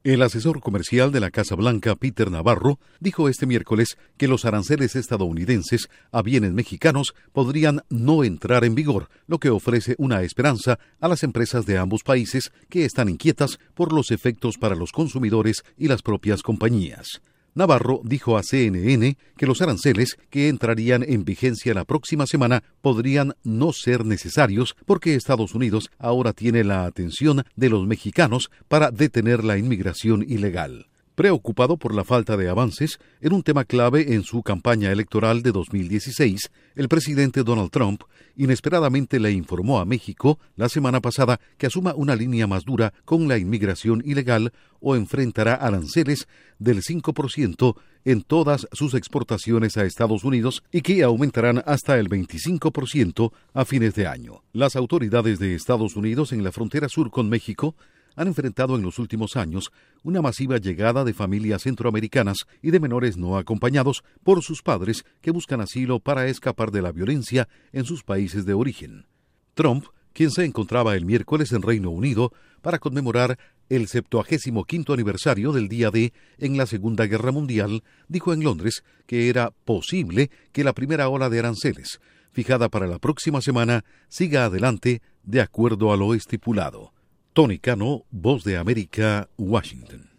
El asesor comercial de la Casa Blanca, Peter Navarro, dijo este miércoles que los aranceles estadounidenses a bienes mexicanos podrían no entrar en vigor, lo que ofrece una esperanza a las empresas de ambos países que están inquietas por los efectos para los consumidores y las propias compañías. Navarro dijo a CNN que los aranceles que entrarían en vigencia la próxima semana podrían no ser necesarios porque Estados Unidos ahora tiene la atención de los mexicanos para detener la inmigración ilegal. Preocupado por la falta de avances en un tema clave en su campaña electoral de 2016, el presidente Donald Trump inesperadamente le informó a México la semana pasada que asuma una línea más dura con la inmigración ilegal o enfrentará aranceles del 5% en todas sus exportaciones a Estados Unidos y que aumentarán hasta el 25% a fines de año. Las autoridades de Estados Unidos en la frontera sur con México han enfrentado en los últimos años una masiva llegada de familias centroamericanas y de menores no acompañados por sus padres que buscan asilo para escapar de la violencia en sus países de origen. Trump, quien se encontraba el miércoles en Reino Unido para conmemorar el 75º aniversario del Día D en la Segunda Guerra Mundial, dijo en Londres que era posible que la primera ola de aranceles, fijada para la próxima semana, siga adelante de acuerdo a lo estipulado. Tony Cano, Voz de América, Washington.